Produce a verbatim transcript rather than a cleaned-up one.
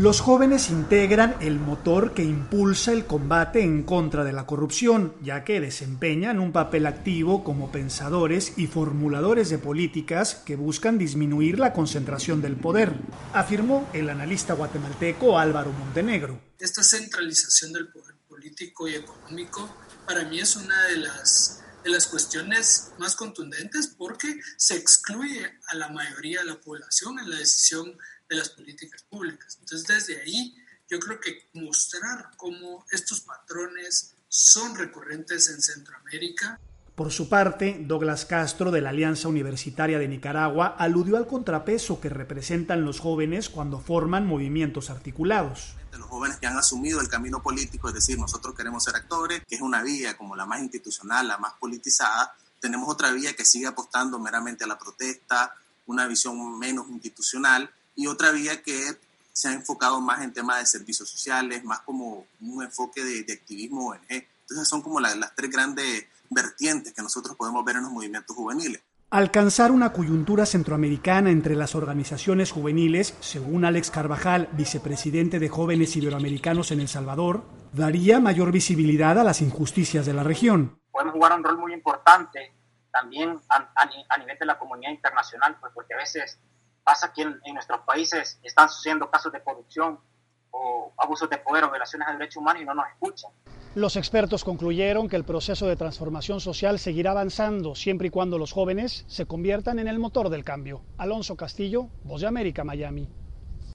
Los jóvenes integran el motor que impulsa el combate en contra de la corrupción, ya que desempeñan un papel activo como pensadores y formuladores de políticas que buscan disminuir la concentración del poder, afirmó el analista guatemalteco Álvaro Montenegro. Esta centralización del poder político y económico para mí es una de las, de las cuestiones más contundentes porque se excluye a la mayoría de la población en la decisión de las políticas públicas. Entonces, desde ahí, yo creo que mostrar cómo estos patrones son recurrentes en Centroamérica. Por su parte, Douglas Castro, de la Alianza Universitaria de Nicaragua, aludió al contrapeso que representan los jóvenes cuando forman movimientos articulados. Los jóvenes que han asumido el camino político, es decir, nosotros queremos ser actores, que es una vía como la más institucional, la más politizada. Tenemos otra vía que sigue apostando meramente a la protesta, una visión menos institucional, y otra vía que se ha enfocado más en temas de servicios sociales, más como un enfoque de, de activismo O N G. Entonces son como la, las tres grandes vertientes que nosotros podemos ver en los movimientos juveniles. Alcanzar una coyuntura centroamericana entre las organizaciones juveniles, según Alex Carvajal, vicepresidente de Jóvenes Iberoamericanos en El Salvador, daría mayor visibilidad a las injusticias de la región. Podemos jugar un rol muy importante también a, a, a nivel de la comunidad internacional, pues porque a veces pasa que en, en nuestros países están sucediendo casos de corrupción o abusos de poder o violaciones a derechos humanos y no nos escuchan. Los expertos concluyeron que el proceso de transformación social seguirá avanzando siempre y cuando los jóvenes se conviertan en el motor del cambio. Alonso Castillo, Voz de América, Miami.